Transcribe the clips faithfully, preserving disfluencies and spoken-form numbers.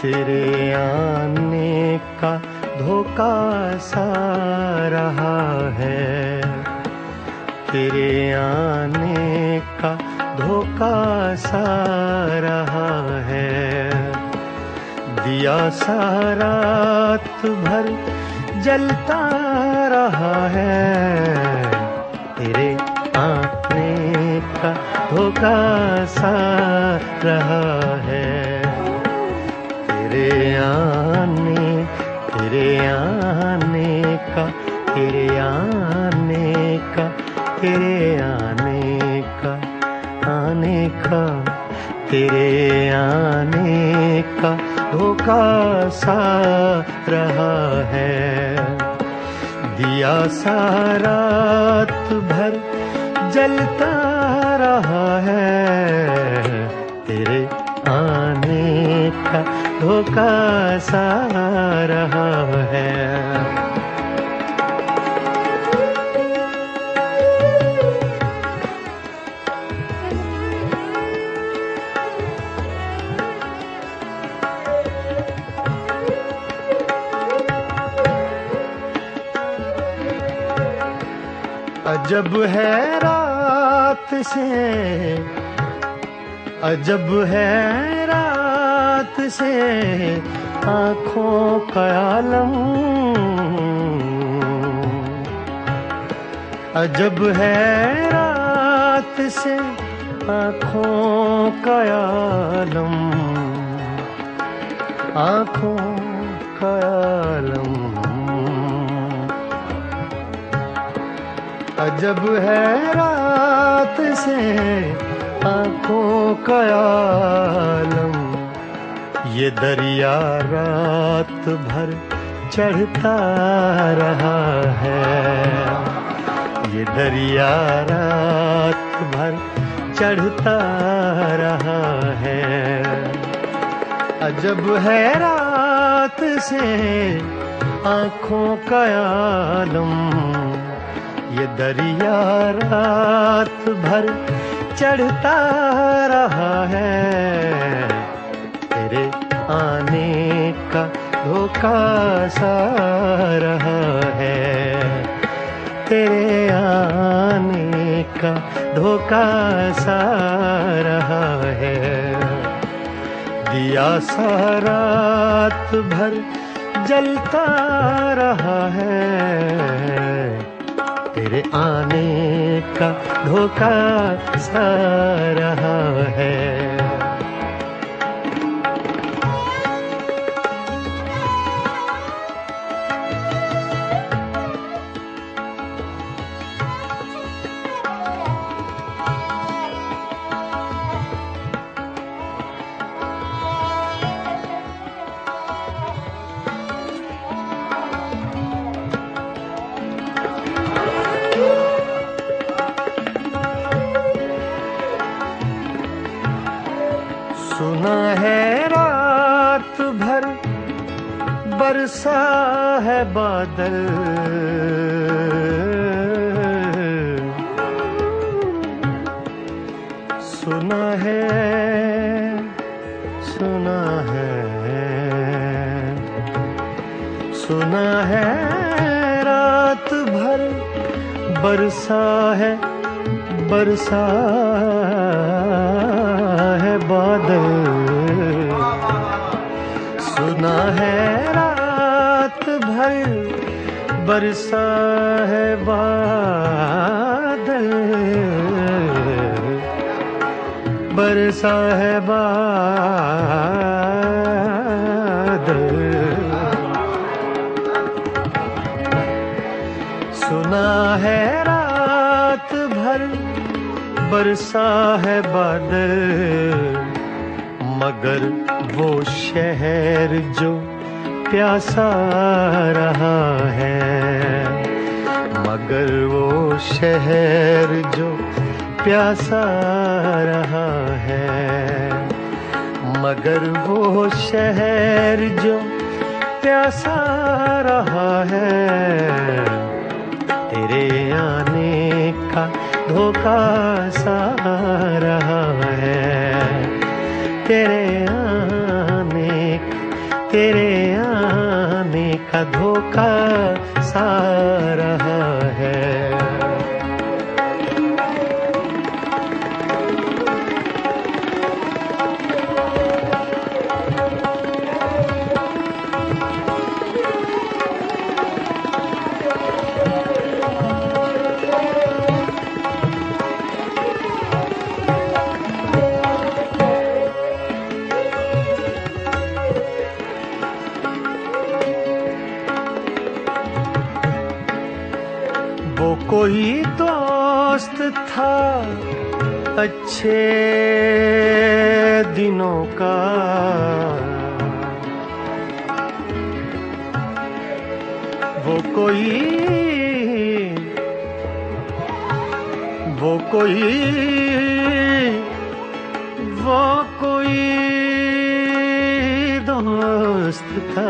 तेरे आने का धोखा सा रहा है, तेरे आने का धोखा सा रहा है। दिया सा रात भर जलता रहा है, तेरे आने का धोखा सा रहा है। तेरे आने तेरे आने का तेरे आने का तेरे आने का आने का तेरे आने का धोखा सा रहा है। दिया सा रात भर जलता रहा है, तेरे आने का धोखा सा रहा है। अजब है रात से, अजब है रात से आँखों का आलम। अजब है रात से आँखों का आलम, आँखों का आलम। अजब है रात से आँखों का आलम। ये दरिया रात भर चढ़ता रहा है, ये दरिया रात भर चढ़ता रहा है। अजब है रात से आँखों का आलम। ये दरिया रात भर चढ़ता रहा है, तेरे आने का धोखा सा रहा है, तेरे आने का धोखा सा रहा है। दिया सा रात भर जलता रहा है, तेरे आने का धोखा सा रहा है। सुना है रात भर बरसा है बादल, सुना है सुना है सुना है रात भर बरसा है बरसा है बादल। सुना है रात भर बरसा है बादल, बरसा है बादल। सुना है रात भर बरसा है बादल, मगर वो शहर जो प्यासा रहा है, मगर वो शहर जो प्यासा रहा है, मगर वो शहर जो प्यासा रहा है, तेरे आने का धोखा सा रहा है, तेरे आने का तेरे आने का धोखा सा रहा है। वो कोई दोस्त था अच्छे दिनों का, वो कोई वो कोई वो कोई दोस्त था,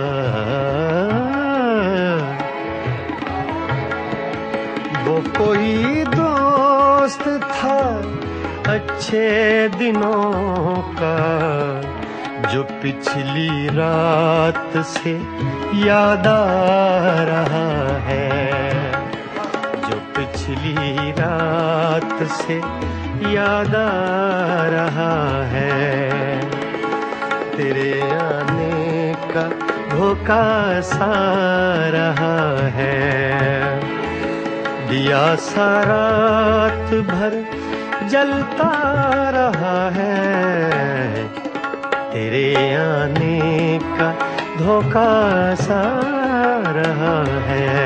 वो कोई दोस्त था अच्छे दिनों का, जो पिछली रात से याद आ रहा है, जो पिछली रात से याद आ रहा है। तेरे आने का धोखा सा रहा है। दिया सा रात भर जलता रहा है, तेरे आने का धोखा सा रहा है।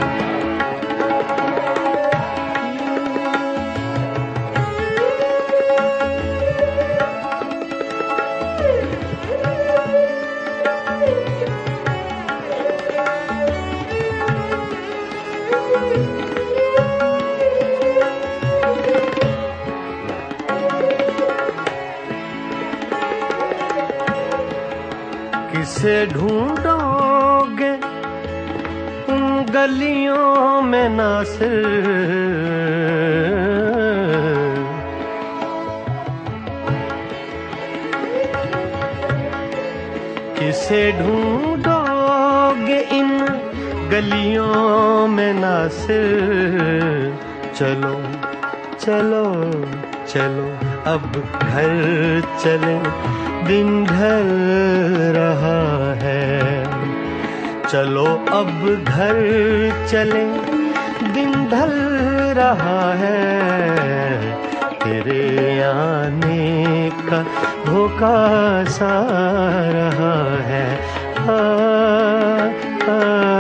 किसे ढूंढोगे उन गलियों में नासिर, किसे ढूंढोगे इन गलियों में नासिर। चलो चलो चलो अब घर चले, दिन ढल रहा है। चलो अब घर चले, दिन ढल रहा है। तेरे आने का धोखा सा रहा है। आ, आ,